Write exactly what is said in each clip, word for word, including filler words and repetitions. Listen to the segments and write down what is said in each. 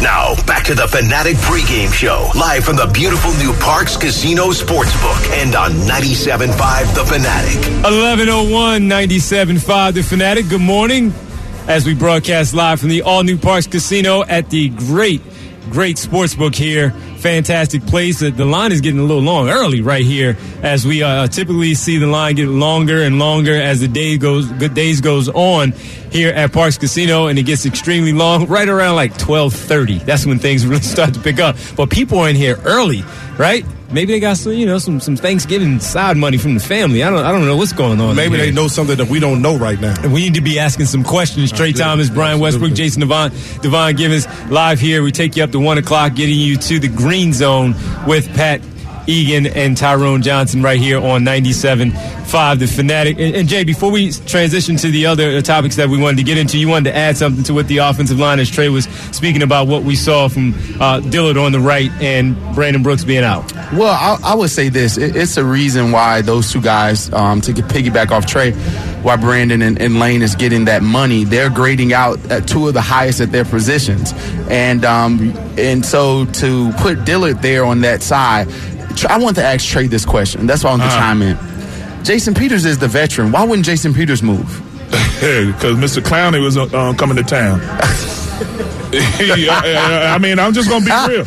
Now, back to the Fanatic pregame show, live from the beautiful new Parx Casino Sportsbook and on ninety-seven point five The Fanatic. eleven oh one, ninety-seven point five The Fanatic. Good morning as we broadcast live from the all-new Parx Casino at the great, great sportsbook here. Fantastic place. The line is getting a little long early right here as we uh, typically see the line get longer and longer as the day goes, good days goes on here at Parx Casino, and it gets extremely long right around like twelve thirty. That's when things really start to pick up. But people are in here early, right? Maybe they got some, you know, some some Thanksgiving side money from the family. I don't I don't know what's going on. Maybe they know something that we don't know right now. And we need to be asking some questions. Trey Thomas, Brian Westbrook, Jason Devon, Devon Givens live here. We take you up to one o'clock, getting you to the green zone with Pat Egan and Tyrone Johnson right here on ninety-seven point five The Fanatic. And, and Jay, before we transition to the other topics that we wanted to get into, you wanted to add something to what the offensive line, as Trey was speaking about what we saw from uh, Dillard on the right and Brandon Brooks being out. Well, I, I would say this. It, it's a reason why those two guys, um, to get piggyback off Trey, why Brandon and, and Lane is getting that money. They're grading out at two of the highest at their positions. And, um, and so to put Dillard there on that side, I want to ask Trey this question. That's why I want to uh-huh. chime in. Jason Peters is the veteran. Why wouldn't Jason Peters move? Because Mister Clowney was uh, coming to town. I, I mean, I'm just going to be real.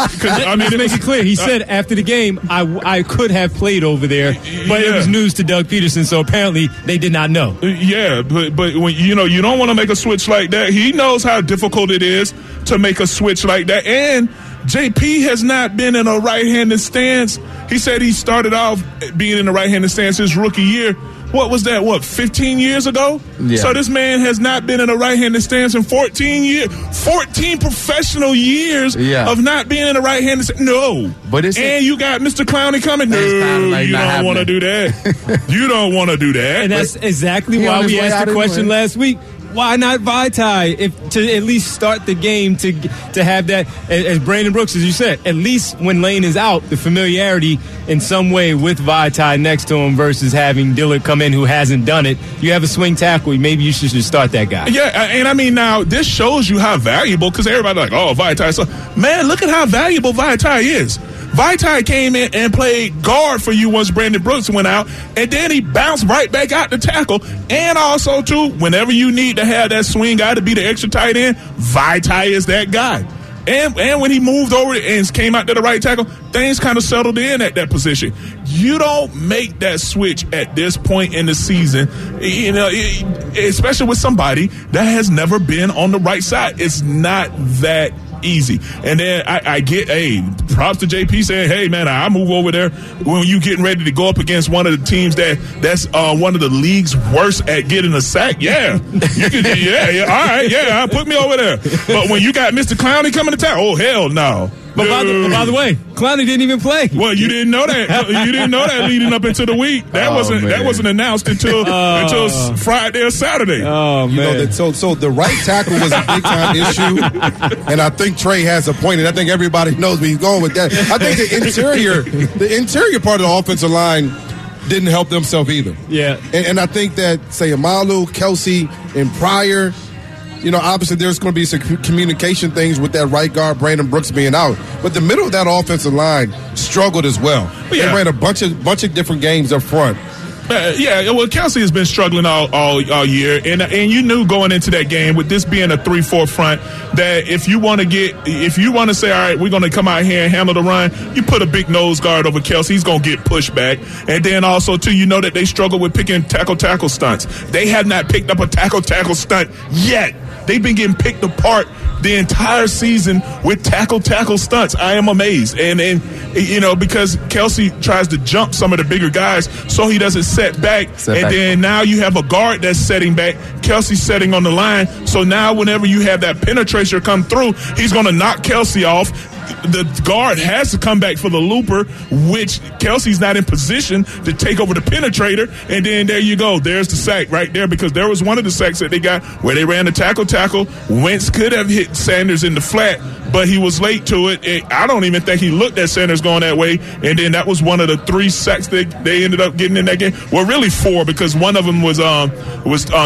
I mean, to make it clear, he said after the game, I, I could have played over there, but yeah. It was news to Doug Peterson, so apparently they did not know. Yeah, but but when you know you don't want to make a switch like that. He knows how difficult it is to make a switch like that, and J P has not been in a right-handed stance. He said he started off being in the right-handed stance his rookie year. What was that, what, fifteen years ago? Yeah. So this man has not been in a right-handed stance in fourteen years. fourteen professional years yeah. of not being in a right-handed stance. No. But it's and a, you got Mister Clowney coming. No, like you don't want to do that. You don't want to do that. And that's but exactly why we asked the question last week. Why not Vaitai if to at least start the game to to have that, as Brandon Brooks, as you said, at least when Lane is out, the familiarity in some way with Vaitai next to him versus having Dillard come in who hasn't done it. You have a swing tackle, maybe you should just start that guy. Yeah, and I mean, now, this shows you how valuable, because everybody's like, oh, Vaitai. So, man, look at how valuable Vaitai is. Vaitai came in and played guard for you once Brandon Brooks went out, and then he bounced right back out to tackle. And also, too, whenever you need to have that swing guy to be the extra tight end, Vaitai is that guy. And and when he moved over and came out to the right tackle, things kind of settled in at that position. You don't make that switch at this point in the season, you know, especially with somebody that has never been on the right side. It's not that easy. And then I, I get, hey, props to J P saying, hey, man, I move over there when you getting ready to go up against one of the teams that that's uh, one of the league's worst at getting a sack. Yeah. You can, yeah, yeah, all right, yeah, put me over there. But when you got Mister Clowney coming to town, oh, hell no. But by, the, but by the way, Clowney didn't even play. Well, you didn't know that. You didn't know that leading up into the week. That oh, wasn't man. that wasn't announced until uh, until Friday or Saturday. Oh man! You know, that, so so the right tackle was a big time issue, and I think Trey has a point, and I think everybody knows where he's going with that. I think the interior, the interior part of the offensive line didn't help themselves either. Yeah, and, and I think that say Amalu, Kelsey, and Pryor. You know, obviously there's going to be some communication things with that right guard, Brandon Brooks, being out. But the middle of that offensive line struggled as well. Yeah. They ran a bunch of bunch of different games up front. Uh, yeah, well, Kelsey has been struggling all, all all year, and and you knew going into that game with this being a three four front that if you want to get, if you want to say, all right, we're going to come out here and handle the run, you put a big nose guard over Kelsey, he's going to get pushed back, and then also too, you know that they struggle with picking tackle tackle stunts. They have not picked up a tackle tackle stunt yet. They've been getting picked apart the entire season with tackle tackle stunts. I am amazed, and and you know because Kelsey tries to jump some of the bigger guys, so he doesn't set back, set and back. Then now you have a guard that's setting back. Kelsey's setting on the line, so now whenever you have that penetration come through, he's going to knock Kelsey off. The guard has to come back for the looper, which Kelsey's not in position to take over the penetrator. And then there you go. There's the sack right there, because there was one of the sacks that they got where they ran the tackle tackle. Wentz could have hit Sanders in the flat, but he was late to it. And I don't even think he looked at Sanders going that way. And then that was one of the three sacks that they ended up getting in that game. Well, really four, because one of them was um was um, taken away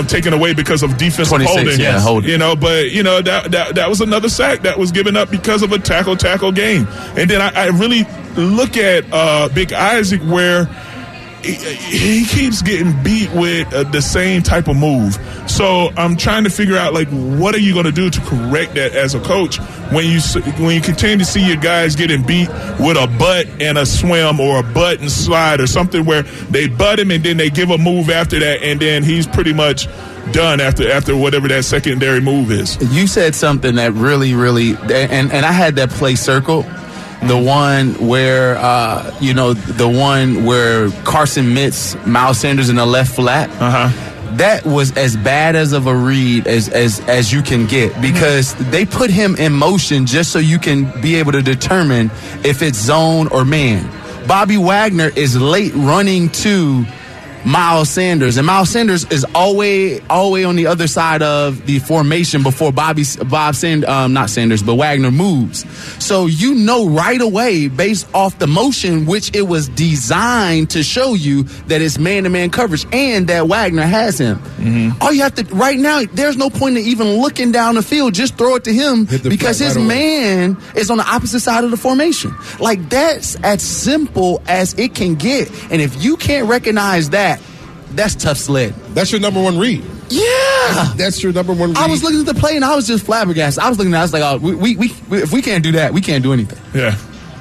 away because of defensive holding. Yeah, holding. You know, but you know that, that that was another sack that was given up because of a tackle tackle game. And then I, I really look at uh, Big Isaac where he, he keeps getting beat with uh, the same type of move. So I'm trying to figure out, like, what are you going to do to correct that as a coach when you when you continue to see your guys getting beat with a butt and a swim or a butt and slide or something where they butt him and then they give a move after that and then he's pretty much done after after whatever that secondary move is. You said something that really, really, and, and I had that play circled. The one where, uh, you know, the one where Carson Mitts, Miles Sanders in the left flat. Uh-huh. That was as bad as of a read as, as, as you can get because they put him in motion just so you can be able to determine if it's zone or man. Bobby Wagner is late running to Miles Sanders, and Miles Sanders is always always on the other side of the formation before Bobby Bob Sand, um, not Sanders, but Wagner moves. So you know right away, based off the motion, which it was designed to show you that it's man-to-man coverage and that Wagner has him. Mm-hmm. All you have to right now, there's no point in even looking down the field. Just throw it to him because his right man is on the opposite side of the formation. Like that's as simple as it can get. And if you can't recognize that, that's tough sled. That's your number one read. Yeah. That's your number one read. I was looking at the play and I was just flabbergasted. I was looking at it, I was like, oh, we, we, we, if we can't do that, we can't do anything. Yeah.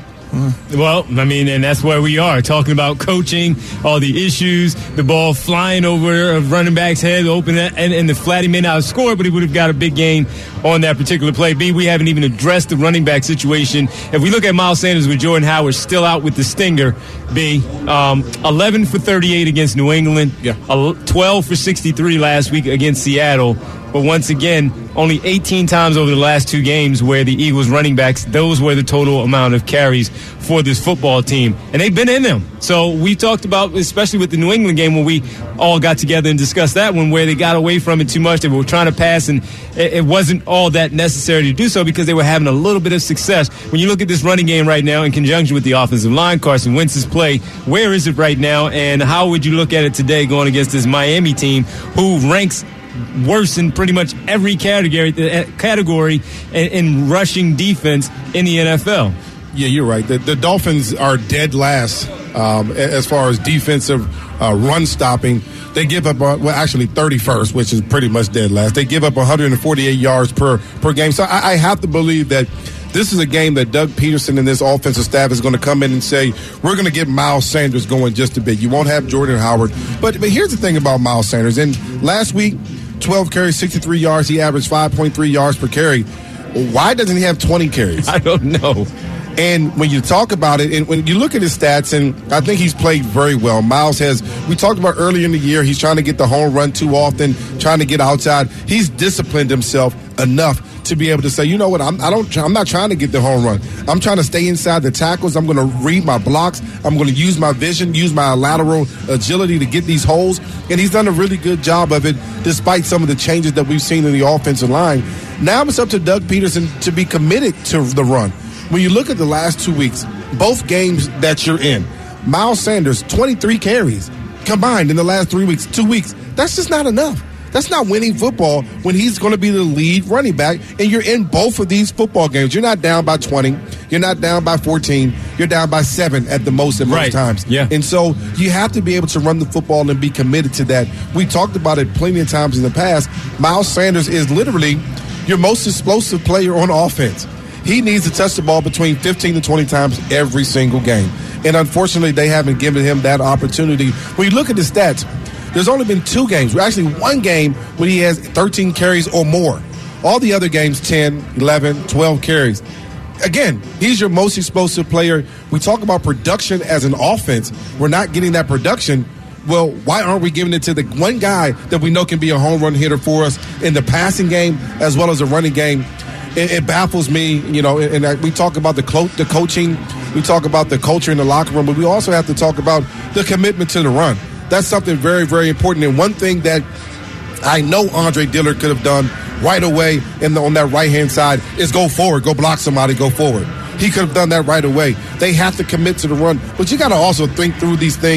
Well, I mean, and that's where we are, talking about coaching, all the issues, the ball flying over a running back's head, open, and, and the flat, he may not have scored, but he would have got a big gain on that particular play. B, we haven't even addressed the running back situation. If we look at Miles Sanders with Jordan Howard still out with the stinger, B, um, eleven for thirty-eight against New England, yeah. twelve for sixty-three last week against Seattle. But once again, only eighteen times over the last two games where the Eagles running backs, those were the total amount of carries for this football team. And they've been in them. So we talked about, especially with the New England game when we all got together and discussed that one, where they got away from it too much. They were trying to pass, and it wasn't all that necessary to do so because they were having a little bit of success. When you look at this running game right now in conjunction with the offensive line, Carson Wentz's play, where is it right now, and how would you look at it today going against this Miami team who ranks worse in pretty much every category category in rushing defense in the N F L? Yeah, you're right. The, the Dolphins are dead last um, as far as defensive uh, run stopping. They give up, uh, well, actually thirty-first, which is pretty much dead last. They give up one hundred forty-eight yards per, per game. So I, I have to believe that this is a game that Doug Peterson and this offensive staff is going to come in and say, we're going to get Miles Sanders going just a bit. You won't have Jordan Howard. But, but here's the thing about Miles Sanders. And last week, twelve carries, sixty-three yards. He averaged five point three yards per carry. Why doesn't he have twenty carries? I don't know. And when you talk about it, and when you look at his stats, and I think he's played very well. Miles has, we talked about earlier in the year, he's trying to get the home run too often, trying to get outside. He's disciplined himself enough to be able to say, you know what, I'm, I don't, I'm not trying to get the home run. I'm trying to stay inside the tackles. I'm going to read my blocks. I'm going to use my vision, use my lateral agility to get these holes. And he's done a really good job of it, despite some of the changes that we've seen in the offensive line. Now it's up to Doug Peterson to be committed to the run. When you look at the last two weeks, both games that you're in, Miles Sanders, twenty-three carries combined in the last three weeks, two weeks. That's just not enough. That's not winning football when he's going to be the lead running back, and you're in both of these football games. You're not down by twenty. You're not down by fourteen. You're down by seven at the most at most right. times. Yeah. And so you have to be able to run the football and be committed to that. We talked about it plenty of times in the past. Miles Sanders is literally your most explosive player on offense. He needs to touch the ball between fifteen to twenty times every single game. And unfortunately, they haven't given him that opportunity. When you look at the stats, there's only been two games, actually one game when he has thirteen carries or more. All the other games, ten, eleven, twelve carries. Again, he's your most explosive player. We talk about production as an offense. We're not getting that production. Well, why aren't we giving it to the one guy that we know can be a home run hitter for us in the passing game as well as the running game? It, it baffles me, you know, and, and we talk about the, clo- the coaching, we talk about the culture in the locker room, but we also have to talk about the commitment to the run. That's something very, very important. And one thing that I know Andre Dillard could have done right away in the, on that right-hand side is go forward, go block somebody, go forward. He could have done that right away. They have to commit to the run. But you got to also think through these things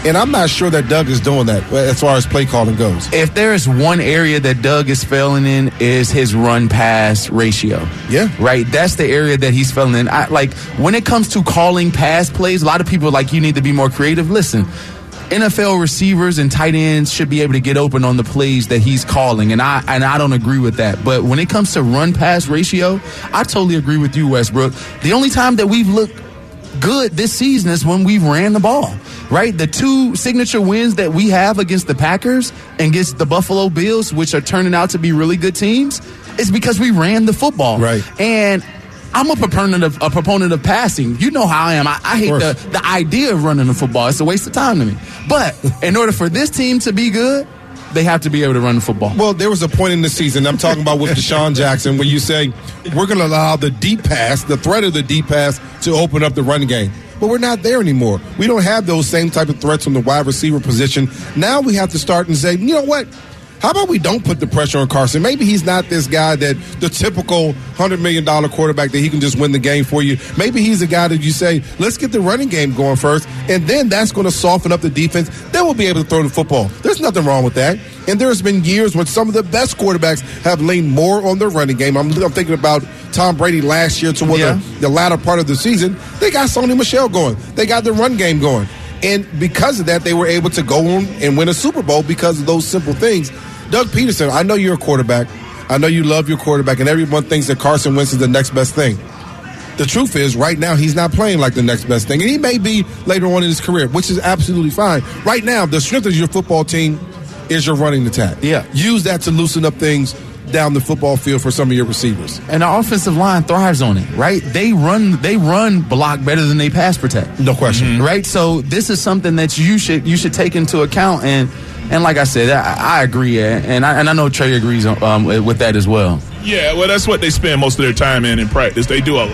And I'm not sure that Doug is doing that as far as play calling goes. If there is one area that Doug is failing in, is his run-pass ratio. Yeah. Right? That's the area that he's failing in. I, like, when it comes to calling pass plays, a lot of people are like, you need to be more creative. Listen, N F L receivers and tight ends should be able to get open on the plays that he's calling, and I and I don't agree with that. But when it comes to run-pass ratio, I totally agree with you, Westbrook. The only time that we've looked good this season is when we ran the ball, right? The two signature wins that we have against the Packers and against the Buffalo Bills, which are turning out to be really good teams, is because we ran the football. Right. And I'm a proponent of a proponent of passing. You know how I am. I, I hate the, the idea of running the football. It's a waste of time to me. But in order for this team to be good, they have to be able to run the football. Well, there was a point in the season, I'm talking about with Deshaun Jackson, where you say, we're going to allow the deep pass, the threat of the deep pass, to open up the run game. But we're not there anymore. We don't have those same type of threats on the wide receiver position. Now we have to start and say, you know what? How about we don't put the pressure on Carson? Maybe he's not this guy that the typical one hundred million dollars quarterback that he can just win the game for you. Maybe he's a guy that you say, let's get the running game going first, and then that's going to soften up the defense. Then we'll be able to throw the football. There's nothing wrong with that. And there's been years when some of the best quarterbacks have leaned more on their running game. I'm, I'm thinking about Tom Brady last year toward yeah. the, the latter part of the season. They got Sony Michel going. They got the run game going. And because of that, they were able to go on and win a Super Bowl because of those simple things. Doug Peterson, I know you're a quarterback. I know you love your quarterback, and everyone thinks that Carson Wentz is the next best thing. The truth is, right now, he's not playing like the next best thing. And he may be later on in his career, which is absolutely fine. Right now, the strength of your football team is your running attack. Yeah. Use that to loosen up things down the football field for some of your receivers. And the offensive line thrives on it, right? They run they run block better than they pass protect. No question. Mm-hmm. Right? So this is something that you should you should take into account. And and like I said, I, I agree, and I, and I know Trey agrees um, with that as well. Yeah, well, that's what they spend most of their time in in practice. They do a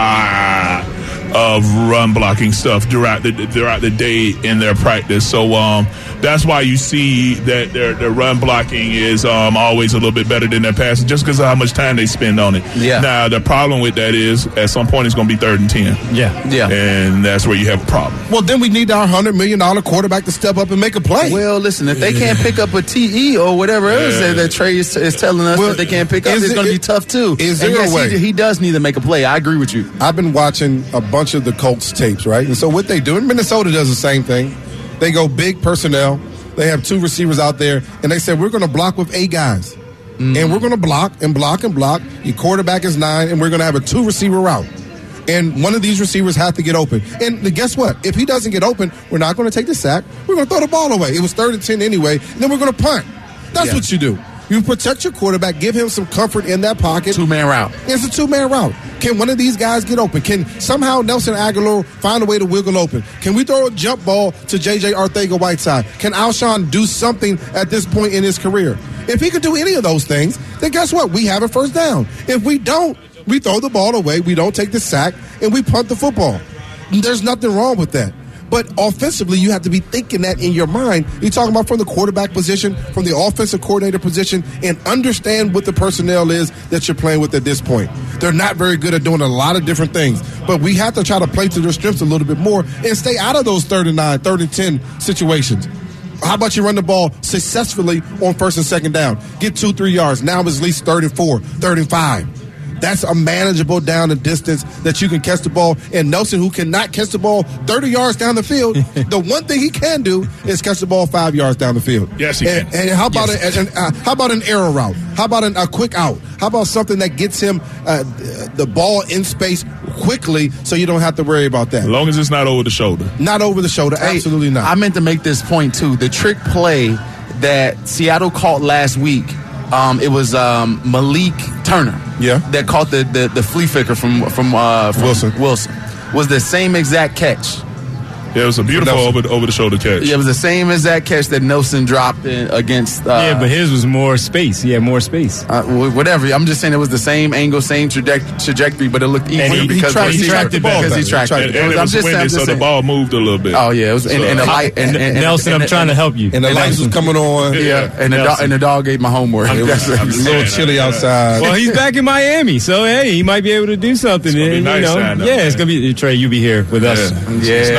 lot of run blocking stuff throughout the throughout the day in their practice. So um, that's why you see that their their run blocking is um, always a little bit better than their passing, just because of how much time they spend on it. Yeah. Now the problem with that is at some point it's going to be third and ten. Yeah, yeah, and that's where you have a problem. Well, then we need our one hundred million dollars quarterback to step up and make a play. Well, listen, if they can't pick up a T E or whatever else yeah. that, that Trey is, is telling us well, that they can't pick up, it's going to be tough too. Is and there yes, a way? He, he does need to make a play. I agree with you. I've been watching a bunch of the Colts tapes, right? And so what they do, and Minnesota does the same thing. They go big personnel. They have two receivers out there, and they said, we're going to block with eight guys. Mm. And we're going to block and block and block. Your quarterback is nine, and we're going to have a two-receiver route. And one of these receivers have to get open. And guess what? If he doesn't get open, we're not going to take the sack. We're going to throw the ball away. It was third and ten anyway, and then we're going to punt. That's yeah. what you do. You protect your quarterback, give him some comfort in that pocket. Two-man route. It's a two-man route. Can one of these guys get open? Can somehow Nelson Aguilar find a way to wiggle open? Can we throw a jump ball to J J Arcega-Whiteside? Can Alshon do something at this point in his career? If he could do any of those things, then guess what? We have a first down. If we don't, we throw the ball away, we don't take the sack, and we punt the football. There's nothing wrong with that. But offensively, you have to be thinking that in your mind. You're talking about from the quarterback position, from the offensive coordinator position, and understand what the personnel is that you're playing with at this point. They're not very good at doing a lot of different things, but we have to try to play to their strengths a little bit more and stay out of those third and nine, third and ten situations. How about you run the ball successfully on first and second down? Get two, three yards. Now it's at least third and four, third and five. That's a manageable down the distance that you can catch the ball. And Nelson, who cannot catch the ball thirty yards down the field, the one thing he can do is catch the ball five yards down the field. Yes, he and, can. And how about yes. an, an, uh, how about an arrow route? How about an, a quick out? How about something that gets him uh, the ball in space quickly so you don't have to worry about that? As long as it's not over the shoulder. Not over the shoulder, hey, absolutely not. I meant to make this point, too. The trick play that Seattle caught last week, Um, it was um, Malik Turner, yeah, that caught the the, the flea flicker from from, uh, from Wilson. Wilson was the same exact catch. Yeah, it was a beautiful over over the shoulder catch. Yeah, it was the same exact catch that Nelson dropped in against. Uh, yeah, but his was more space. He had more space. Uh, whatever. I'm just saying it was the same angle, same traje- trajectory, but it looked easier he, because he tracked, he tracked the ball. Because he tracked and, it. And it was just, windy, so the ball moved a little bit. Oh yeah, it was. So, and, and the light. And, and, and, Nelson, and, I'm trying to help you. And the and lights was coming on. Yeah, yeah. and the dog and the dog ate my homework. I'm, it was I'm a little chilly outside. Well, he's back in Miami, so hey, he might be able to do something. It's gonna be and, nice you know, down there, yeah, man. it's gonna be Trey. You be here with us, yeah, watching nice the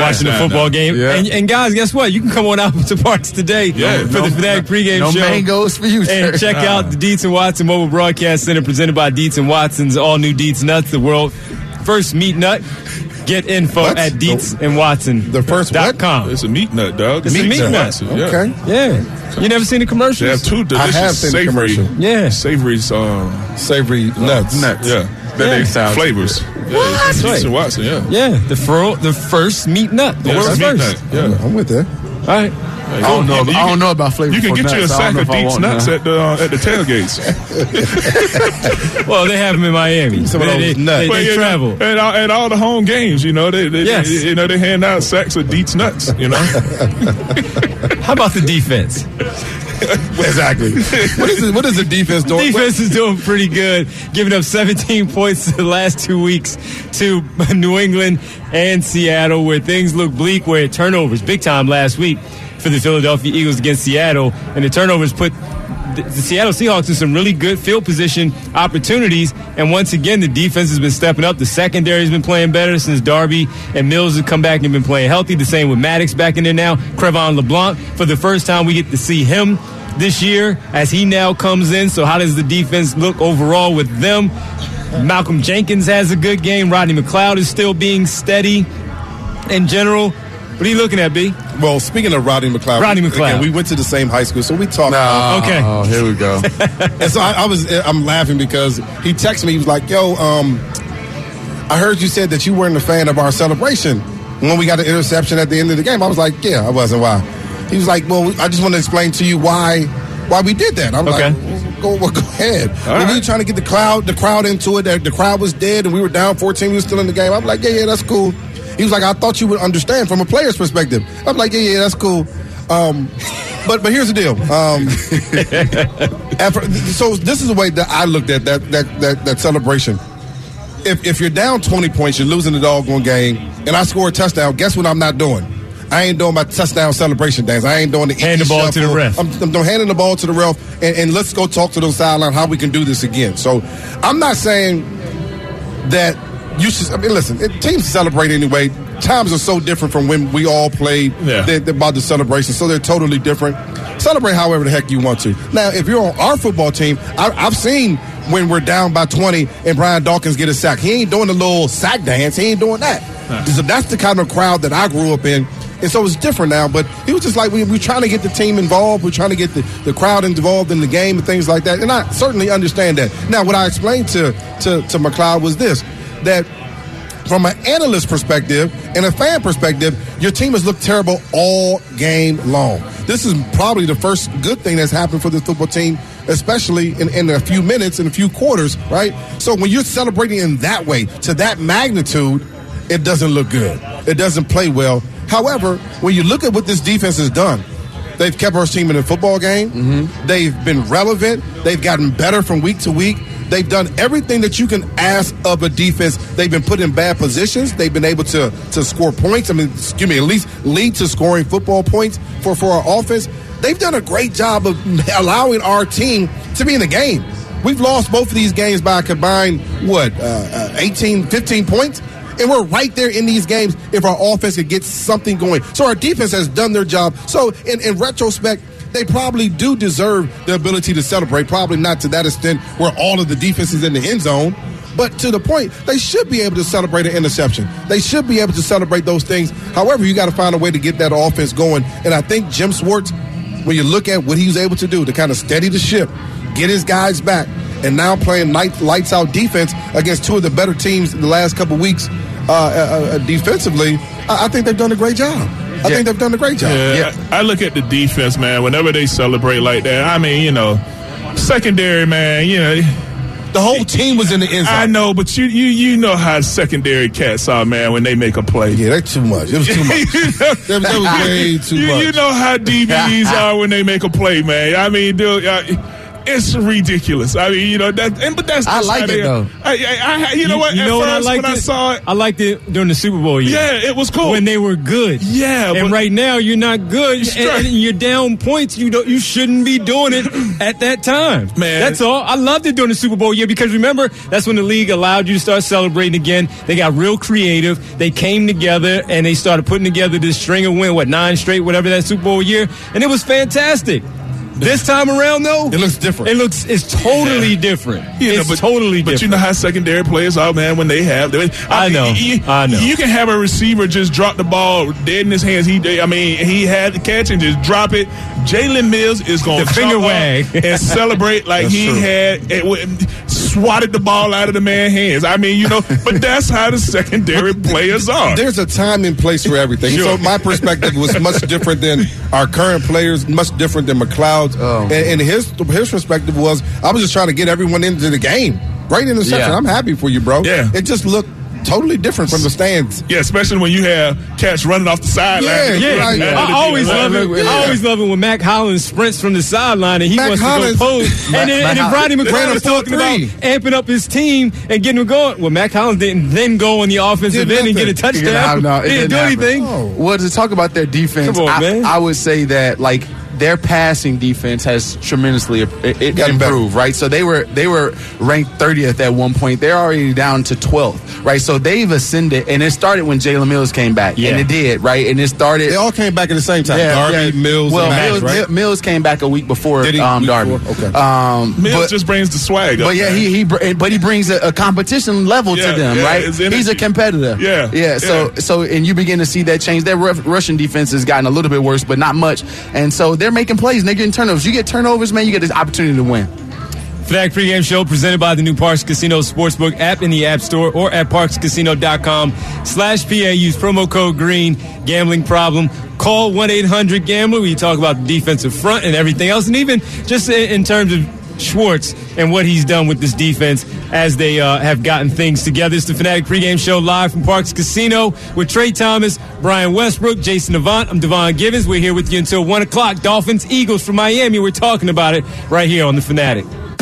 football no. game. Yeah. And, and guys, guess what? You can come on out to Parks today Yeah, for no, the Fanatic pregame no show. No mangoes for you, sir. And check out the Dietz and Watson Mobile Broadcast Center presented by Dietz and Watson's all-new Dietz Nuts, the world first meat nut. Get info What? at Dietz and Watson. The first dot com. It's a meat nut, dog. It's a meat nut. Yeah. Okay. Yeah. You never seen the commercials? They have two delicious I have seen the savory, commercial. Yeah. savory um, Savory nuts. Nuts. yeah, That Yeah. they sound flavors. Yeah, That's Dietz right. and Watson, yeah. Yeah, the fro- the first meat nut. The Yeah, world's it's a meat first. nut. Yeah. I'm with that. All right. I don't know- I don't know about flavor You can for get you a nuts. I sack don't of know if I Dietz want nuts none. at the uh, at the tailgates. Well, they have them in Miami. Some of they, those they, nuts. they, But, they you know, travel. at all, at all the home games. You know, they, they Yes. you know they hand out sacks of Dietz nuts. You know, How about the defense? Exactly. What is, the, what is the defense doing? Defense is doing pretty good, giving up seventeen points the last two weeks to New England and Seattle, where things look bleak, where turnovers, big time last week for the Philadelphia Eagles against Seattle, and the turnovers put the, the Seattle Seahawks in some really good field position opportunities, and once again, the defense has been stepping up. The secondary has been playing better since Darby and Mills have come back and been playing healthy. The same with Maddox back in there now. Crevon LeBlanc, for the first time, we get to see him this year as he now comes in. So how does the defense look overall with them? Malcolm Jenkins has a good game. Rodney McLeod is still being steady in general. What are you looking at, B? Well, speaking of Rodney McLeod, Rodney we, McLeod. again, we went to the same high school, so we talked. No. Okay. Oh, here we go. And so I, I was, I'm laughing because he texted me. He was like, "Yo, um, I heard you said that you weren't a fan of our celebration when we got the interception at the end of the game." I was like, "Yeah, I wasn't. Why?" He was like, "Well, I just want to explain to you why why we did that." I'm Okay. like, well, "Go, well, go ahead." When right. we were trying to get the crowd the crowd into it. The, the crowd was dead, and we were down fourteen. We were still in the game. I'm like, "Yeah, yeah, that's cool." He was like, "I thought you would understand from a player's perspective." I'm like, "Yeah, yeah, that's cool." Um, but but here's the deal. Um, after, so this is the way that I looked at that that that, that celebration. If if you're down twenty points, you're losing the doggone game, and I score a touchdown, guess what I'm not doing? I ain't doing my touchdown celebration dance. I ain't doing the Hand the icky ball to the shuffle. ref. I'm, I'm handing the ball to the ref, and, and let's go talk to those sidelines how we can do this again. So I'm not saying that you should. I mean, listen, it, teams celebrate anyway. Times are so different from when we all played Yeah. they're, they're about the celebration, so they're totally different. Celebrate however the heck you want to. Now, if you're on our football team, I, I've seen when we're down by twenty and Brian Dawkins get a sack. He ain't doing the little sack dance. He ain't doing that. So that's the kind of crowd that I grew up in. And so it's different now, but he was just like, we, we're trying to get the team involved. We're trying to get the, the crowd involved in the game and things like that. And I certainly understand that. Now, what I explained to, to, to McLeod was this, that from an analyst perspective and a fan perspective, your team has looked terrible all game long. This is probably the first good thing that's happened for this football team, especially in, in a few minutes, in a few quarters, right? So when you're celebrating in that way, to that magnitude, it doesn't look good. It doesn't play well. However, when you look at what this defense has done, they've kept our team in a football game. Mm-hmm. They've been relevant. They've gotten better from week to week. They've done everything that you can ask of a defense. They've been put in bad positions. They've been able to, to score points. I mean, excuse me, at least lead to scoring football points for, for our offense. They've done a great job of allowing our team to be in the game. We've lost both of these games by a combined, what, uh, uh, eighteen, fifteen points? And we're right there in these games if our offense could get something going. So our defense has done their job. So in, in retrospect, they probably do deserve the ability to celebrate, probably not to that extent where all of the defense is in the end zone. But to the point, they should be able to celebrate an interception. They should be able to celebrate those things. However, you got to find a way to get that offense going. And I think Jim Schwartz, when you look at what he was able to do to kind of steady the ship, get his guys back, and now playing night, lights out defense against two of the better teams in the last couple of weeks uh, uh, uh, defensively, I, I think they've done a great job. I Yeah. think they've done a great job. Yeah, Yeah. I, I look at the defense, man. Whenever they celebrate like that, I mean, you know, secondary, man. You know, The whole team was in the end zone. I know, but you you you know how secondary cats are, man. When they make a play, Yeah, that's too much. It was too much. You know- that, was, that was way too you, much. you know how D Bs are when they make a play, man. I mean, dude, uh, It's ridiculous. I mean, you know that, and but that's I just like how it they, though. I, I, I, you know you, what? You At know first, what I liked when it? I saw it, I liked it during the Super Bowl year. Yeah, it was cool when they were good. Yeah, and but, right now you're not good, You're and, and you're down points. You don't. You shouldn't be doing it at that time. Man, that's all. I loved it during the Super Bowl year because remember that's when the league allowed you to start celebrating again. They got real creative. They came together and they started putting together this string of win, what nine straight, whatever that Super Bowl year, and it was fantastic. This time around, though, it looks different. It looks it's totally yeah. different. You know, it's but, totally but different. But you know how secondary players are, man. When they have, they, I, I know, you, I know. You can have a receiver just drop the ball dead in his hands. He, I mean, he had the catch and just drop it. Jalen Mills is going to finger wag and celebrate like he true. had it, swatted the ball out of the man's hands. I mean, you know, but that's how the secondary players are. There's a time and place for everything. Sure. So my perspective was much different than our current players, much different than McLeod's. Oh. And, and his his perspective was, I was just trying to get everyone into the game. Great interception. Yeah. I'm happy for you, bro. Yeah. It just looked totally different from the stands. Yeah, especially when you have cats running off the sideline. Yeah, yeah. Right. I, I always love it. Yeah. I always love it when Mac Hollins sprints from the sideline and he Mac wants Hollins, to go pose. and then, and then Ronnie McGrath was talking about amping up his team and getting him going. Well, Mac Hollins didn't then go on the offensive end and get a touchdown. No, he didn't do happen. anything. Oh. Well, to talk about their defense, Come on, I, man. I would say that like their passing defense has tremendously it, it improved, right? So they were they were ranked thirtieth at one point. They're already down to twelfth, right? So they've ascended, and it started when Jalen Mills came back, yeah. and it did, right? And it started. They all came back at the same time. Yeah, Darby, yeah. Mills, well, and Max, Mills, right? Mills came back a week before Did he? Um, week Darby. Before? Okay. Um, Mills but, just brings the swag. But up, yeah, man. he he but he brings a, a competition level yeah, to them, yeah, right? He's a competitor. Yeah, yeah. So yeah. so and you begin to see that change. Their Russian defense has gotten a little bit worse, but not much. And so they're making plays and they're getting turnovers. You get turnovers. Man, you get this opportunity to win. Fanatic pregame show presented by the new Parks Casino Sportsbook app in the App Store or at parks casino dot com slash P A. Use promo code GREEN. Gambling problem. Call one eight hundred gambler. We talk about the defensive front and everything else. And even just in terms of Schwartz and what he's done with this defense as they uh, have gotten things together. It's the Fanatic pregame show live from Parks Casino with Trey Thomas, Brian Westbrook, Jason Avant. I'm Devon Givens. We're here with you until one o'clock. Dolphins, Eagles from Miami. We're talking about it right here on the Fanatic.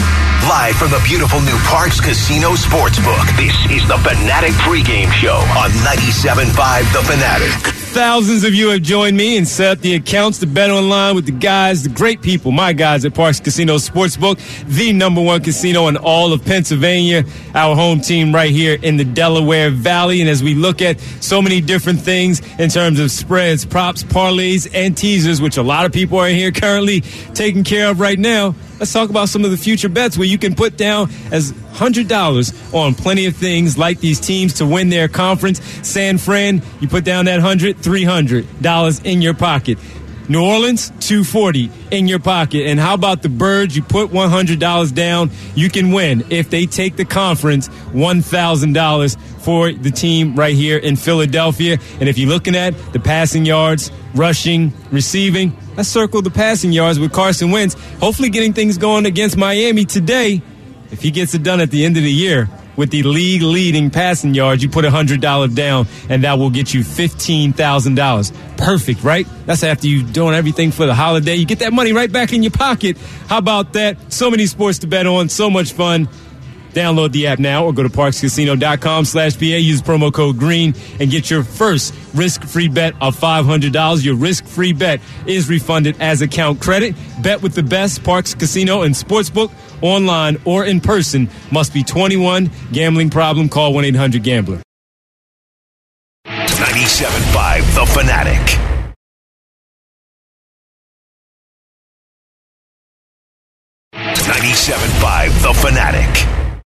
Live from the beautiful new Parks Casino Sportsbook, this is the Fanatic pregame show on ninety-seven point five The Fanatic. Thousands of you have joined me and set up the accounts to bet online with the guys, the great people, my guys at Parks Casino Sportsbook, the number one casino in all of Pennsylvania, our home team right here in the Delaware Valley. And as we look at so many different things in terms of spreads, props, parlays, and teasers, which a lot of people are here currently taking care of right now, let's talk about some of the future bets where you can put down as one hundred dollars on plenty of things like these teams to win their conference. San Fran, you put down that one hundred, three hundred dollars in your pocket. New Orleans, two hundred forty dollars in your pocket. And how about the Birds? You put one hundred dollars down, you can win. If they take the conference, one thousand dollars for the team right here in Philadelphia. And if you're looking at the passing yards, rushing, receiving, let's circle the passing yards with Carson Wentz. Hopefully getting things going against Miami today. If he gets it done at the end of the year with the league-leading passing yards, you put one hundred dollars down, and that will get you fifteen thousand dollars. Perfect, right? That's after you've done everything for the holiday. You get that money right back in your pocket. How about that? So many sports to bet on. So much fun. Download the app now or go to parks casino dot com slash P A. Use promo code GREEN and get your first risk-free bet of five hundred dollars. Your risk-free bet is refunded as account credit. Bet with the best. Parks Casino and Sportsbook, online or in person. Must be twenty-one. Gambling problem? Call one eight hundred gambler. ninety-seven point five The Fanatic. ninety-seven point five The Fanatic.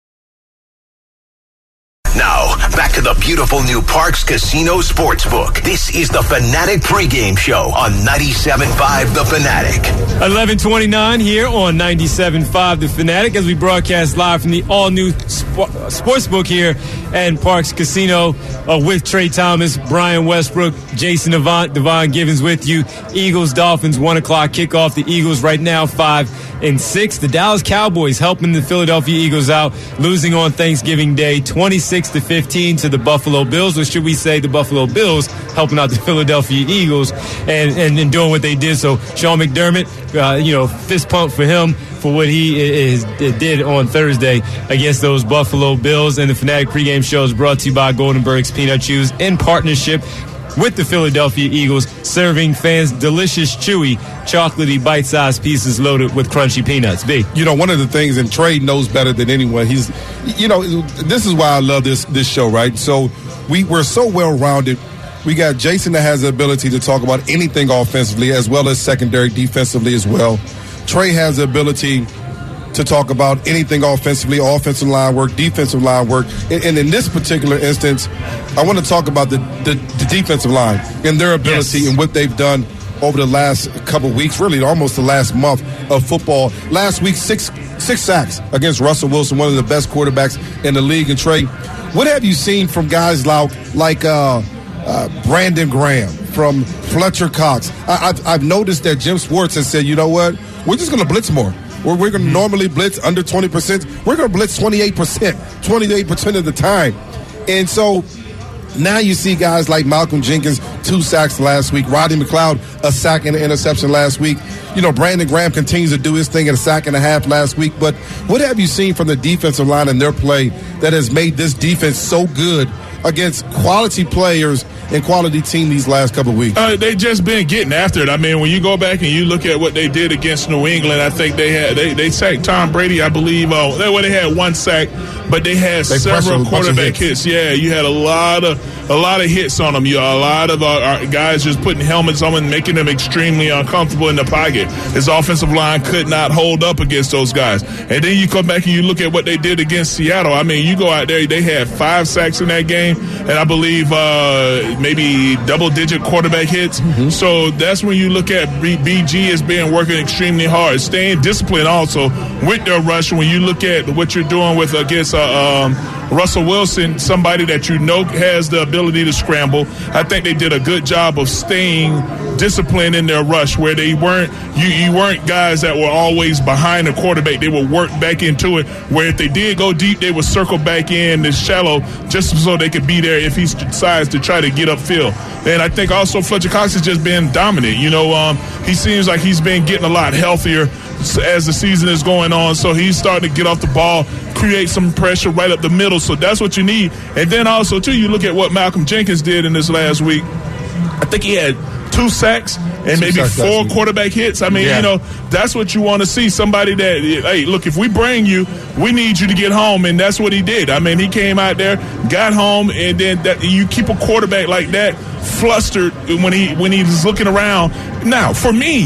Now, back to the beautiful new Parks Casino Sportsbook. This is the Fanatic pregame show on ninety-seven point five The Fanatic. eleven twenty-nine here on ninety-seven point five The Fanatic as we broadcast live from the all-new sp- Sportsbook here at Parks Casino uh, with Trey Thomas, Brian Westbrook, Jason Avant, Devon Givens with you. Eagles, Dolphins, one o'clock kickoff. The Eagles right now five and six. The Dallas Cowboys helping the Philadelphia Eagles out, losing on Thanksgiving Day twenty-six to fifteen to the Buffalo Bills, or should we say the Buffalo Bills helping out the Philadelphia Eagles and, and, and doing what they did. So Sean McDermott, uh, you know, fist pump for him for what he is, did on Thursday against those Buffalo Bills. And the Fanatic pregame show is brought to you by Goldenberg's Peanut Chews in partnership with the Philadelphia Eagles, serving fans delicious, chewy, chocolatey, bite-sized pieces loaded with crunchy peanuts. B. You know, one of the things, and Trey knows better than anyone, he's, you know, this is why I love this this show, right? So we, we're so well-rounded. We got Jason that has the ability to talk about anything offensively as well as secondary defensively as well. Trey has the ability to talk about anything offensively, offensive line work, defensive line work. And, and in this particular instance, I want to talk about the, the, the defensive line and their ability yes. and what they've done over the last couple weeks, really almost the last month of football. Last week, six six sacks against Russell Wilson, one of the best quarterbacks in the league. And Trey, what have you seen from guys like, like uh, uh, Brandon Graham, from Fletcher Cox? I, I've, I've noticed that Jim Schwartz has said, you know what, we're just going to blitz more. We're, we're going to normally blitz under twenty percent. We're going to blitz twenty-eight percent, twenty-eight percent of the time. And so now you see guys like Malcolm Jenkins, two sacks last week. Rodney McLeod, a sack and an interception last week. You know, Brandon Graham continues to do his thing at a sack and a half last week. But what have you seen from the defensive line and their play that has made this defense so good against quality players and quality team these last couple of weeks? Uh, they just been getting after it. I mean, when you go back and you look at what they did against New England, I think they had they, they sacked Tom Brady, I believe. Oh, they well, they had one sack, but they had they several quarterback hits. hits. Yeah, you had a lot of a lot of hits on them. You a lot of uh, guys just putting helmets on them and making them extremely uncomfortable in the pocket. His offensive line could not hold up against those guys. And then you come back and you look at what they did against Seattle. I mean, you go out there, they had five sacks in that game, and I believe uh, maybe double-digit quarterback hits. Mm-hmm. So that's when you look at B G as being working extremely hard, staying disciplined also with their rush. When you look at what you're doing with against uh, um, Russell Wilson, somebody that you know has the ability to scramble, I think they did a good job of staying disciplined in their rush, where they weren't you, you weren't guys that were always behind the quarterback. They would work back into it, where if they did go deep, they would circle back in this shallow just so they could be there if he decides to try to get upfield. And I think also Fletcher Cox has just been dominant. You know, um, he seems like he's been getting a lot healthier as the season is going on, so he's starting to get off the ball, create some pressure right up the middle. So that's what you need. And then also, too, you look at what Malcolm Jenkins did in this last week. I think he had two sacks and two maybe four quarterback hits. I mean, yeah. you know, that's what you want to see. Somebody that, hey, look, if we bring you, we need you to get home, and that's what he did. I mean, he came out there, got home, and then that, you keep a quarterback like that flustered when he when he's looking around. Now, for me,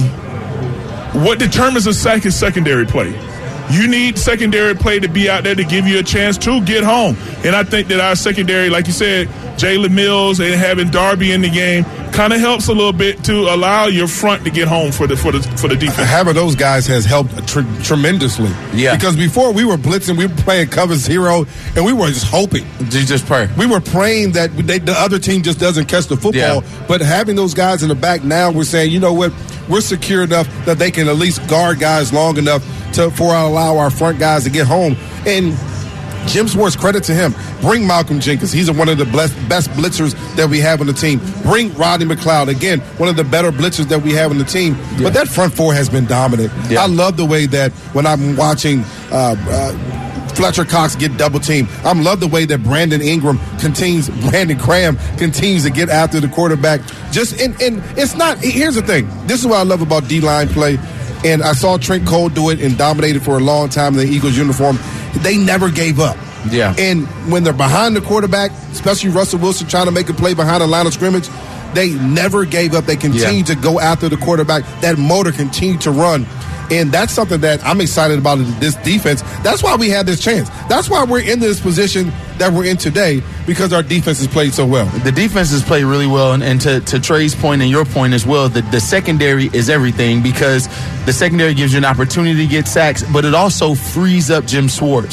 what determines a sack is secondary play. You need secondary play to be out there to give you a chance to get home. And I think that our secondary, like you said, Jalen Mills and having Darby in the game kind of helps a little bit to allow your front to get home for the for the for the defense. Having those guys has helped tr- tremendously. Yeah. Because before we were blitzing, we were playing cover zero, and we were just hoping. You just pray. We were praying that they, the other team just doesn't catch the football. Yeah. But having those guys in the back now, we're saying, you know what, we're secure enough that they can at least guard guys long enough to for allow our front guys to get home. And Jim Schwartz, credit to him. Bring Malcolm Jenkins. He's one of the best, best blitzers that we have on the team. Bring Rodney McLeod. Again, one of the better blitzers that we have on the team. Yeah. But that front four has been dominant. Yeah. I love the way that when I'm watching uh, uh, Fletcher Cox get double teamed, I love the way that Brandon Ingram continues, Brandon Graham continues to get after the quarterback. Just and, and it's not, here's the thing. This is what I love about D-line play. And I saw Trent Cole do it and dominated for a long time in the Eagles uniform. They never gave up. Yeah. And when they're behind the quarterback, especially Russell Wilson trying to make a play behind the line of scrimmage, they never gave up. They continue yeah. to go after the quarterback. That motor continued to run. And that's something that I'm excited about in this defense. That's why we had this chance. That's why we're in this position that we're in today, because our defense has played so well. The defense has played really well, and, and to, to Trey's point and your point as well, the, the secondary is everything, because the secondary gives you an opportunity to get sacks, but it also frees up Jim Schwartz.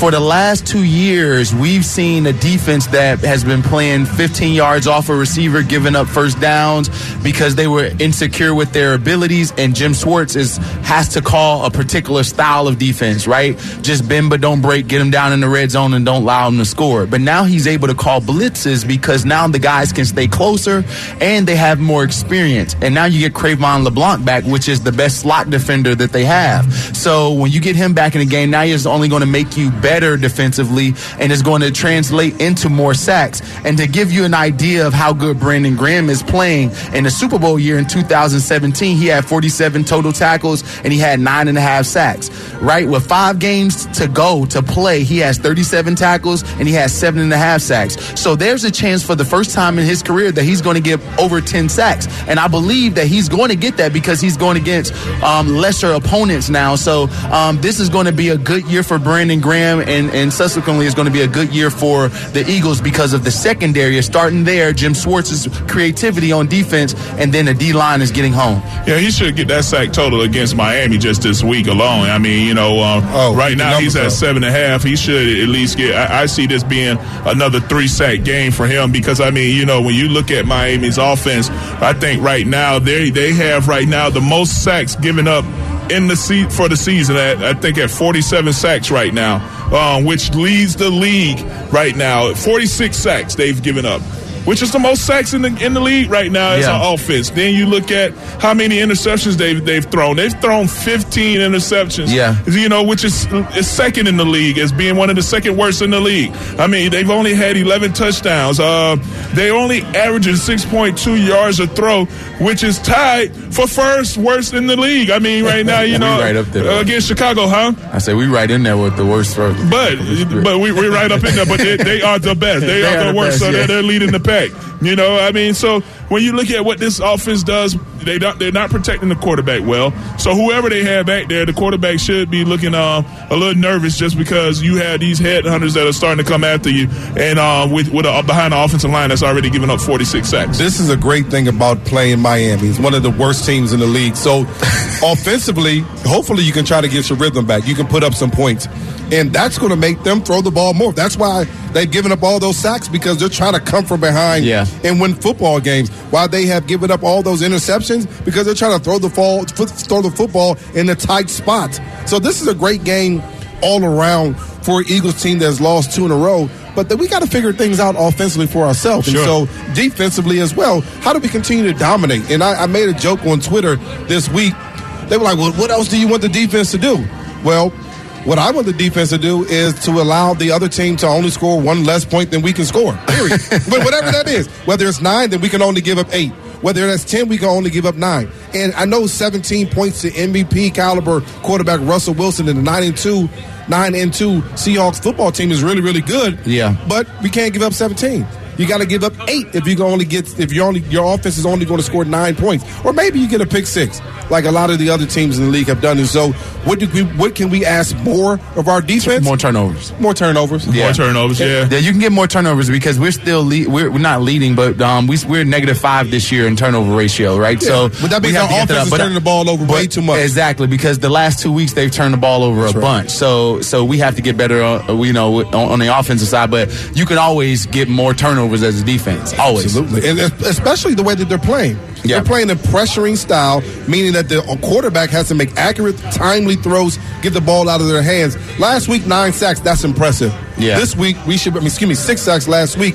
for the last two years, we've seen a defense that has been playing fifteen yards off a receiver, giving up first downs because they were insecure with their abilities. And Jim Schwartz is has to call a particular style of defense, right? Just bend but don't break, get them down in the red zone and don't allow them to score. But now he's able to call blitzes because now the guys can stay closer and they have more experience. And now you get Cravon LeBlanc back, which is the best slot defender that they have. So when you get him back in the game, now he's only going to make you better defensively and is going to translate into more sacks. And to give you an idea of how good Brandon Graham is playing, in the Super Bowl year in two thousand seventeen, he had forty-seven total tackles and he had nine and a half sacks, right? With five games to go to play, he has thirty-seven tackles and he has seven and a half sacks. So there's a chance for the first time in his career that he's going to get over ten sacks. And I believe that he's going to get that because he's going against um, lesser opponents now. So um, this is going to be a good year for Brandon Graham, and, and subsequently it's going to be a good year for the Eagles because of the secondary. Starting there, Jim Schwartz's creativity on defense, and then the D-line is getting home. Yeah, he should get that sack total against Miami just this week alone. I mean, you know, uh, oh, right now he's at seven and a half. He should at least get, I, I see this being another three-sack game for him because, I mean, you know, when you look at Miami's offense, I think right now they they have right now the most sacks given up in the seat for the season at, I think, at forty-seven sacks right now, um, which leads the league right now. forty-six sacks they've given up, which is the most sacks in the in the league right now as yeah. an offense. Then you look at how many interceptions they've they've thrown. They've thrown fifteen interceptions. Yeah, you know, which is is second in the league as being one of the second worst in the league. I mean, they've only had eleven touchdowns. Uh, they only averaging six point two yards a throw, which is tied for first worst in the league. I mean, right now, you know, right up there, uh, against Chicago, huh? I say we right in there with the worst throw. But but we we're right up in there. But they, they are the best. They, they are, are the worst. Best, so yeah. they're, they're leading the pack. You know, I mean, so when you look at what this offense does, they don't, they're not protecting the quarterback well. So whoever they have back there, the quarterback should be looking uh, a little nervous just because you have these headhunters that are starting to come after you, and uh, with, with a, behind the offensive line that's already given up forty-six sacks. This is a great thing about playing Miami. It's one of the worst teams in the league. So offensively, hopefully you can try to get your rhythm back. You can put up some points. And that's going to make them throw the ball more. That's why they've given up all those sacks, because they're trying to come from behind yeah. and win football games. Why they have given up all those interceptions? Because they're trying to throw the, fall, throw the football in the tight spots. So this is a great game all around for an Eagles team that's lost two in a row. But then we got to figure things out offensively for ourselves. Sure. And so defensively as well, how do we continue to dominate? And I, I made a joke on Twitter this week. They were like, well, what else do you want the defense to do? Well, what I want the defense to do is to allow the other team to only score one less point than we can score, period. But whatever that is, whether it's nine, then we can only give up eight. Whether that's ten, we can only give up nine. And I know seventeen points to M V P caliber quarterback Russell Wilson and the nine and two, nine and two Seahawks football team is really, really good. Yeah. But we can't give up seventeen. You got to give up eight if you can only get if you only your offense is only going to score nine points, or maybe you get a pick six, like a lot of the other teams in the league have done. And so, what do we? What can we ask more of our defense? More turnovers. More turnovers. Yeah. More turnovers. Yeah. Yeah, you can get more turnovers because we're still le- we're, we're not leading, but um, we we're negative five this year in turnover ratio, right? Yeah. So, but that means our offense is but, turning the ball over way too much. Exactly, because the last two weeks they've turned the ball over That's a right. bunch. So, so we have to get better, uh, you know, on, on the offensive side. But you can always get more turnovers as a defense. Always. Absolutely. And especially the way that they're playing. Yeah. They're playing a pressuring style, meaning that the quarterback has to make accurate, timely throws, get the ball out of their hands. Last week, nine sacks. That's impressive. Yeah. This week, we should, excuse me, six sacks last week.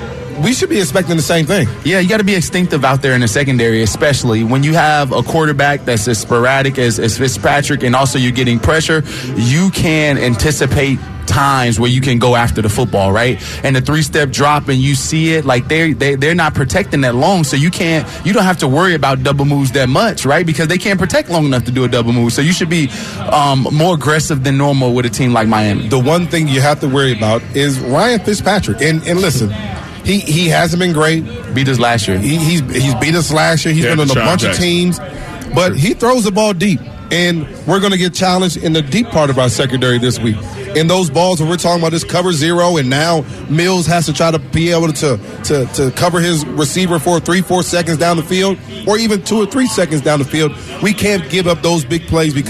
We should be expecting the same thing. Yeah, you got to be instinctive out there in the secondary, especially when you have a quarterback that's as sporadic as, as Fitzpatrick, and also you're getting pressure. You can anticipate times where you can go after the football, right? And the three-step drop, and you see it, like they're they, they're not protecting that long, so you can't you don't have to worry about double moves that much, right? Because they can't protect long enough to do a double move. So you should be um, more aggressive than normal with a team like Miami. The one thing you have to worry about is Ryan Fitzpatrick. And and listen, he he hasn't been great. Beat us last year. He, he's he's beat us last year. He's yeah, been on a bunch Jackson. of teams, but he throws the ball deep. And we're going to get challenged in the deep part of our secondary this week. In those balls where we're talking about this cover zero, and now Mills has to try to be able to, to, to cover his receiver for three, four seconds down the field, or even two or three seconds down the field. We can't give up those big plays because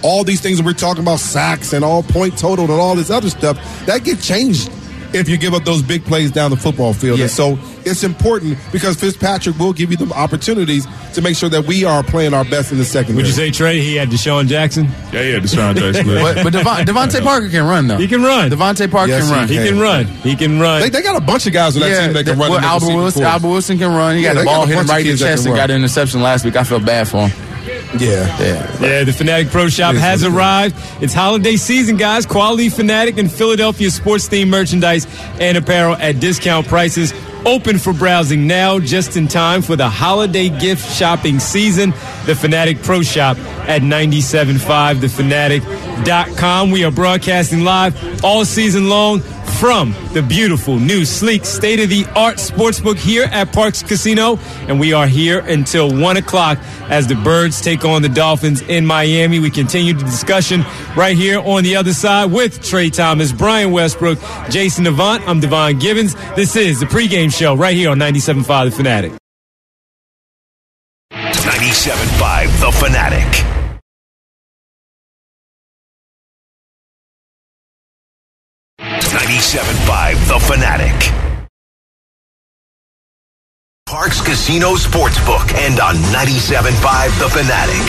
all these things that we're talking about, sacks and all point total and all this other stuff, that get changed if you give up those big plays down the football field. Yeah. And so it's important because Fitzpatrick will give you the opportunities to make sure that we are playing our best in the second. Would you say, Trey, he had Deshaun Jackson? Yeah, yeah, Deshaun Jackson. but but Devon, Devontae Parker can run, though. He can run. Devontae Parker Yes, can run. He can run. He can run. They, they got a bunch of guys on that Yeah, team that can the- run. well, and make Albert receiving Wilson, corps. Albert Wilson can run. He Yeah, got they the ball got a hit him bunch of right in the kids that chest can and run. got an interception last week. I felt bad for him. Yeah. Yeah. Yeah, the Fanatic Pro Shop Yes, has it is. arrived. It's holiday season, guys. Quality Fanatic and Philadelphia sports-themed merchandise and apparel at discount prices. Open for browsing now, just in time for the holiday gift shopping season. The Fanatic Pro Shop at ninety-seven point five the fanatic dot com. We are broadcasting live all season long from the beautiful, new, sleek, state-of-the-art sportsbook here at Parks Casino. And we are here until one o'clock as the Birds take on the Dolphins in Miami. We continue the discussion right here on the other side with Trey Thomas, Brian Westbrook, Jason Avant. I'm Devon Gibbons. This is the pregame show right here on ninety-seven point five The Fanatic. ninety-seven point five The Fanatic. ninety-seven point five The Fanatic. Parks Casino Sportsbook and on ninety-seven point five The Fanatic.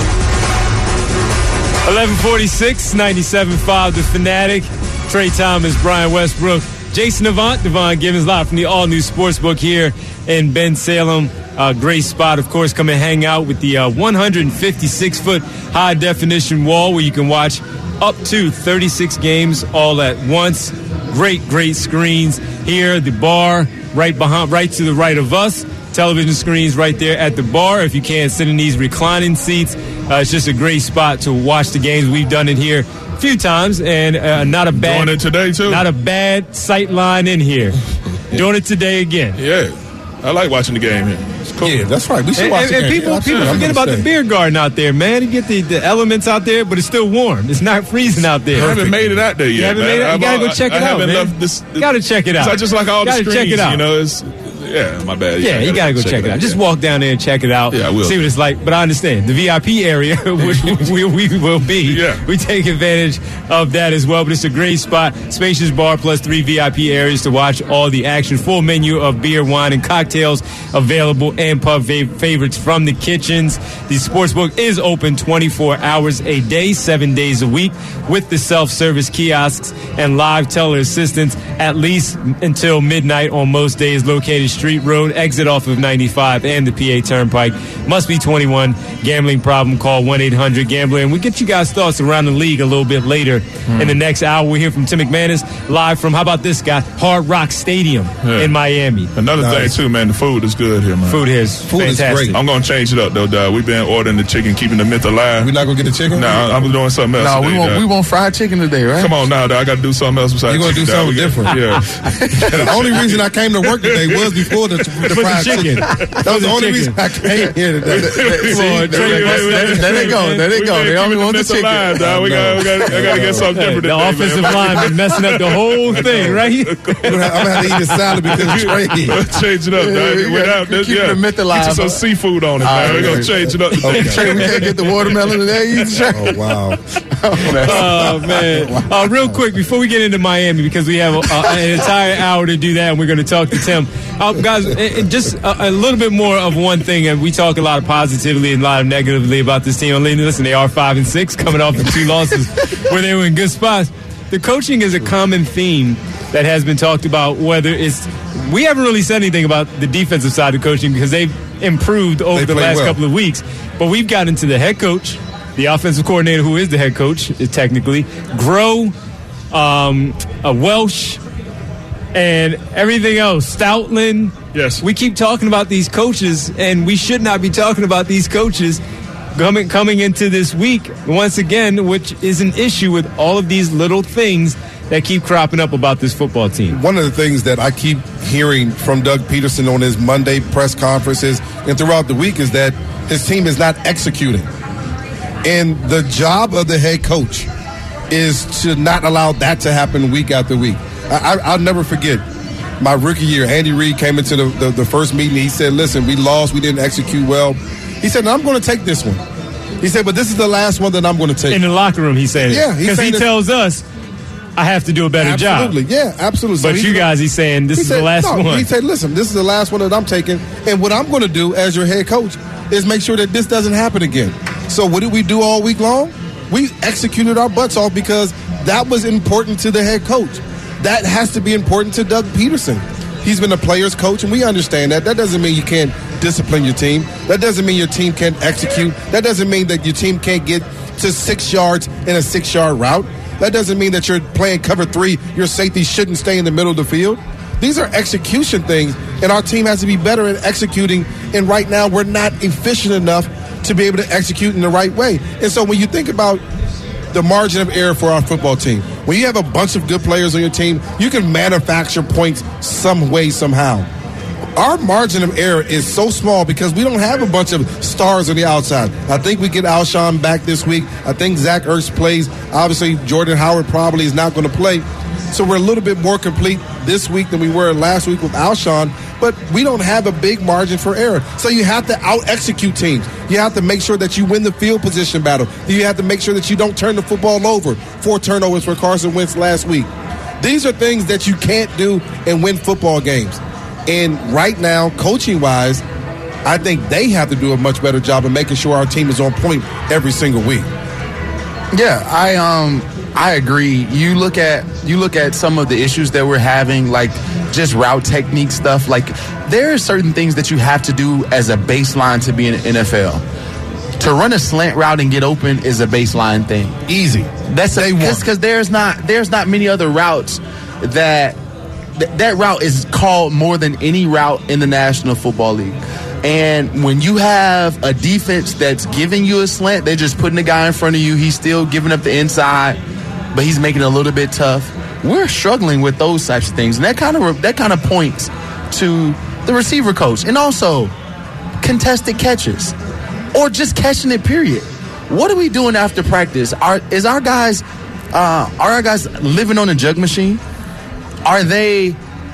eleven forty-six, ninety-seven point five The Fanatic. Trey Thomas, Brian Westbrook, Jason Avant, Devon Gibbons, live from the all-new Sportsbook here in Bensalem. Uh, great spot, of course. Come and hang out with the uh, one hundred fifty-six foot high-definition wall where you can watch up to thirty-six games all at once. Great, great screens here. The bar right behind, right to the right of us. Television screens right there at the bar. If you can't sit in these reclining seats, uh, it's just a great spot to watch the games. We've done it here a few times, and uh, not a bad Doing it today, too. Not a bad sight line in here. Doing it today again. Yeah, I like watching the game here. It's cool. Yeah, that's right. We should And, watch and- the and game. people, Yeah, people absolutely. forget I'm about gonna the stay. beer garden out there, man. You get the, the elements out there, but it's still warm. It's not freezing out there. I haven't made it out there yet. You haven't man. made it? You I've gotta all- go check I it out, haven't man. left this. You gotta check it out. I just like all the Gotta screens. check it out. You know, it's yeah, my bad. Yeah, you gotta go check it out. Just walk down there and check it out. Yeah, I will. See what it's like. But I understand the V I P area, which we, we will be. Yeah. We take advantage of that as well. But it's a great spot. Spacious bar plus three V I P areas to watch all the action. Full menu of beer, wine, and cocktails available, and pub fav- favorites from the kitchens. The sportsbook is open twenty-four hours a day, seven days a week, with the self-service kiosks and live teller assistance at least until midnight on most days. Located Street Road, exit off of ninety-five and the P A Turnpike. Must be twenty-one. Gambling problem, call one eight hundred gambler. And we get you guys' thoughts around the league a little bit later Mm. in the next hour. We'll hear from Tim McManus live from, how about this guy, Hard Rock Stadium Yeah. in Miami. Another Nice. thing too, man. The food is good here, man. Food here is Food is fantastic. great. I'm gonna change it up though, dog. We've been ordering the chicken, keeping the myth alive. We're not gonna get the chicken. No, I'm doing something else. No, we today, want dog. we want fried chicken today, right? Come on now, dog. I got to do something else besides You gonna do chicken, dog. something We got- different. Yeah. The only reason I came to work today was before the, the For the fried chicken. chicken. That For was the the only chicken. reason I came here today. Come on, Trey, Wait, wait, that's- wait, that's- There they go. There they We go. been They only keeping want the myth alive, chicken. dog. We got, we got, I got to get something different The today, offensive man. lineman messing up the whole thing, right? I'm gonna have, I'm gonna have to eat a salad because of Trey. Change it up, Yeah, dog. you Without gotta this, keep yeah. the myth alive, Get you some huh? seafood on it, All man. right, We're gonna okay. change it up today. Trey, we can't get the watermelon today. either, Trey. Oh wow. Oh, man. Uh, real quick, before we get into Miami, because we have uh, an entire hour to do that, and we're going to talk to Tim. Uh, guys, it, it just a, a little bit more of one thing, and we talk a lot of positively and a lot of negatively about this team. Listen, they are five and six, coming off of two losses where they were in good spots. The coaching is a common theme that has been talked about, whether it's – we haven't really said anything about the defensive side of coaching because they've improved over They the play last well. couple of weeks. But we've gotten to the head coach, the offensive coordinator, who is the head coach, is technically, Grow, um, a Welsh, and everything else. Stoutland. Yes. We keep talking about these coaches, and we should not be talking about these coaches coming coming into this week once again, which is an issue with all of these little things that keep cropping up about this football team. One of the things that I keep hearing from Doug Peterson on his Monday press conferences and throughout the week is that his team is not executing. And the job of the head coach is to not allow that to happen week after week. I, I, I'll never forget my rookie year. Andy Reid came into the, the, the first meeting. He said, listen, we lost. We didn't execute well. He said, no, I'm going to take this one. He said, but this is the last one that I'm going to take. In the locker room, he said it. Yeah, he's because he saying tells us, I have to do a better absolutely, job. yeah, absolutely. But So you he- guys, he's saying this he is said, the last no, one. He said, listen, this is the last one that I'm taking, and what I'm going to do as your head coach is make sure that this doesn't happen again. So what did we do all week long? We executed our butts off because that was important to the head coach. That has to be important to Doug Peterson. He's been a player's coach, and we understand that. That doesn't mean you can't discipline your team. That doesn't mean your team can't execute. That doesn't mean that your team can't get to six yards in a six-yard route. That doesn't mean that you're playing cover three, your safety shouldn't stay in the middle of the field. These are execution things, and our team has to be better at executing, and right now we're not efficient enough to be able to execute in the right way. And so when you think about the margin of error for our football team, when you have a bunch of good players on your team, you can manufacture points some way, somehow. Our margin of error is so small because we don't have a bunch of stars on the outside. I think we get Alshon back this week. I think Zach Ertz plays. Obviously, Jordan Howard probably is not going to play. So we're a little bit more complete this week than we were last week with Alshon, but we don't have a big margin for error. So you have to out-execute teams. You have to make sure that you win the field position battle. You have to make sure that you don't turn the football over. Four turnovers for Carson Wentz last week. These are things that you can't do and win football games. And right now, coaching-wise, I think they have to do a much better job of making sure our team is on point every single week. Yeah, I um I agree. You look at you look at some of the issues that we're having, like just route technique stuff. Like there are certain things that you have to do as a baseline to be in the N F L. To run a slant route and get open is a baseline thing. Easy. That's a because there's not there's not many other routes that th- that route is called more than any route in the National Football League. And when you have a defense that's giving you a slant, they're just putting the guy in front of you. He's still giving up the inside, but he's making it a little bit tough. We're struggling with those types of things, and that kind of that kind of points to the receiver coach, and also contested catches or just catching it. Period. What are we doing after practice? Are is our guys uh, are our guys living on a jug machine? Are they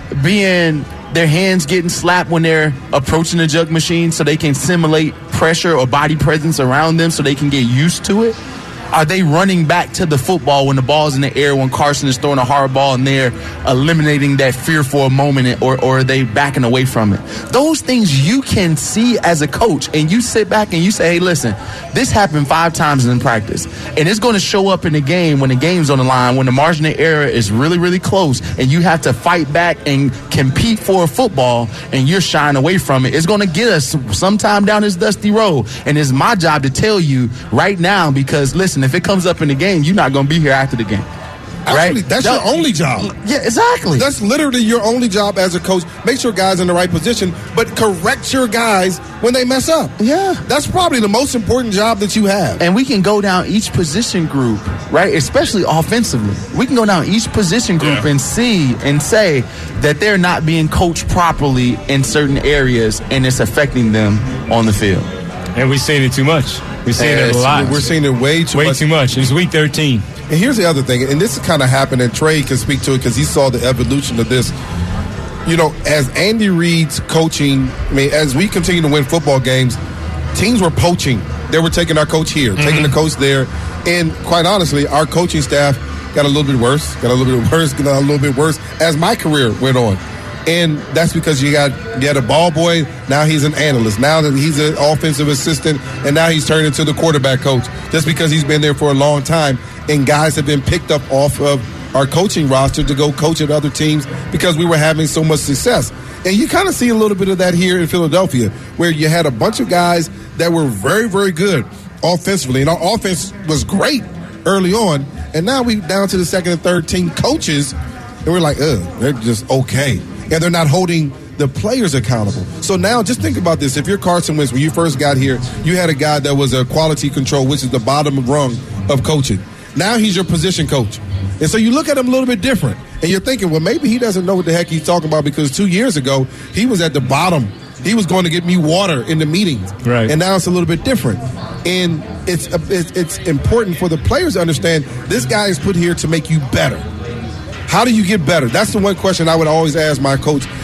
being their hands getting slapped when they're approaching the jug machine so they can simulate pressure or body presence around them so they can get used to it? Are they running back to the football when the ball's in the air, when Carson is throwing a hard ball and they're eliminating that fear for a moment, or, or are they backing away from it? Those things you can see as a coach, and you sit back and you say, hey, listen, this happened five times in practice, and it's going to show up in the game when the game's on the line, when the margin of error is really, really close, and you have to fight back and compete for a football, and you're shying away from it. It's going to get us sometime down this dusty road, and it's my job to tell you right now, because, listen, if it comes up in the game, you're not going to be here after the game. Actually, right? that's that, your only job. Yeah, exactly. That's literally your only job as a coach. Make sure guys are in the right position, but correct your guys when they mess up. Yeah. That's probably the most important job that you have. And we can go down each position group, right? Especially offensively. We can go down each position group yeah. and see and say that they're not being coached properly in certain areas, and it's affecting them on the field. And we've seen it too much. We've seen And it a lot. We're seeing it way too way much. too much. It's week thirteen. And here's the other thing, and this kind of happened, and Trey can speak to it because he saw the evolution of this. You know, as Andy Reid's coaching, I mean, as we continue to win football games, teams were poaching. They were taking our coach here, mm-hmm. taking the coach there, and quite honestly, our coaching staff got a little bit worse, got a little bit worse, got a little bit worse as my career went on. And that's because you got you had a ball boy, now he's an analyst. Now that he's an offensive assistant, and now he's turned into the quarterback coach just because he's been there for a long time. And guys have been picked up off of our coaching roster to go coach at other teams because we were having so much success. And you kind of see a little bit of that here in Philadelphia, where you had a bunch of guys that were very, very good offensively. And our offense was great early on. And now we down to the second and third team coaches, and we're like, ugh, they're just okay. And they're not holding the players accountable. So now just think about this. If you're Carson Wentz, when you first got here, you had a guy that was a quality control, which is the bottom rung of coaching. Now he's your position coach. And so you look at him a little bit different. And you're thinking, well, maybe he doesn't know what the heck he's talking about, because two years ago, he was at the bottom. He was going to get me water in the meetings. Right. And now it's a little bit different. And it's, it's, it's important for the players to understand this guy is put here to make you better. How do you get better? That's the one question I would always ask my coach.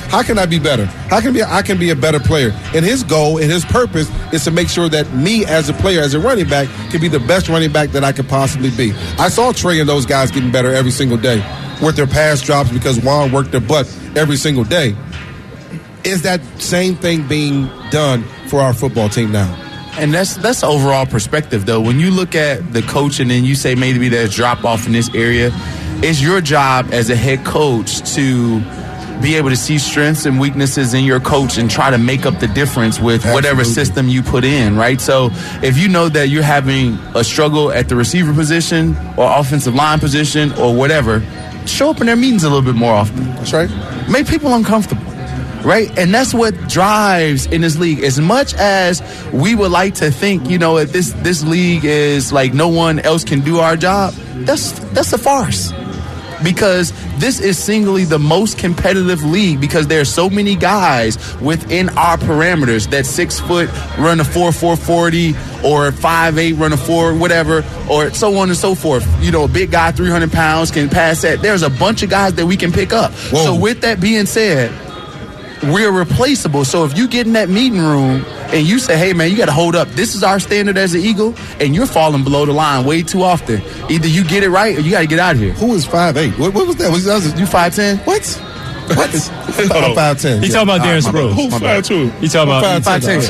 How can I be better? How can I be, I can be a better player? And his goal and his purpose is to make sure that me as a player, as a running back, can be the best running back that I could possibly be. I saw Trey and those guys getting better every single day with their pass drops because Juan worked their butt every single day. Is that same thing being done for our football team now? And that's that's overall perspective, though. When you look at the coach and then you say maybe there's drop off in this area, it's your job as a head coach to be able to see strengths and weaknesses in your coach and try to make up the difference with Absolutely. Whatever system you put in, right? So if you know that you're having a struggle at the receiver position or offensive line position or whatever, show up in their meetings a little bit more often. That's right. Make people uncomfortable. Right? And that's what drives in this league. As much as we would like to think, you know, that this this league is like no one else can do our job, that's that's a farce. Because this is singly the most competitive league because there are so many guys within our parameters that six foot run a four four forty or five eight run a four whatever or so on and so forth. You know, a big guy three hundred pounds can pass that. There's a bunch of guys that we can pick up. Whoa. So with that being said, we're replaceable. So if you get in that meeting room and you say, hey, man, you got to hold up. This is our standard as an Eagle, and you're falling below the line way too often. Either you get it right or you got to get out of here. Who is five eight? What, what was that? Was, that was, you five ten? What? What? I'm five ten. He's talking about Darren Sproles. Who's five two? He's talking about five ten.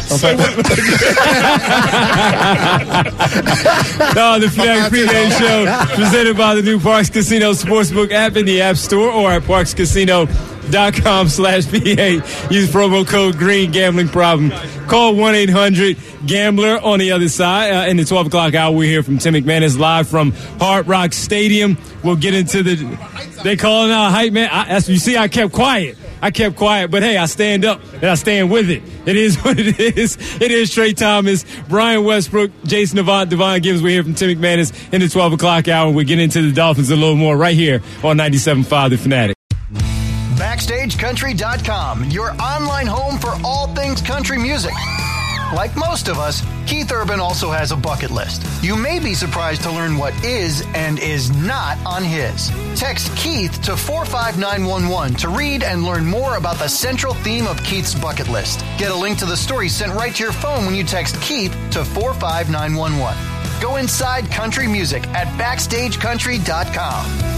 No, the Fanatic Pregame Show presented by the new Parks Casino Sportsbook app in the App Store or at parks casino dot com slash P A. Use promo code GREEN. Gambling problem. Call one eight hundred gambler on the other side. Uh, in the twelve o'clock hour, we're here from Tim McManus live from Hard Rock Stadium. We'll get into the – they calling out hype, man. I, as you see, I kept quiet. I kept quiet, but hey, I stand up and I stand with it. It is what it is. It is Trey Thomas, Brian Westbrook, Jason Avant, Devon Gibbs. We're here from Tim McManus in the twelve o'clock hour. We'll get into the Dolphins a little more right here on ninety-seven point five The Fanatic. Backstage Country dot com, your online home for all things country music. Like most of us, Keith Urban also has a bucket list. You may be surprised to learn what is and is not on his. Text Keith to four five nine one one to read and learn more about the central theme of Keith's bucket list. Get a link to the story sent right to your phone when you text Keith to four five nine one one. Go inside country music at backstage country dot com.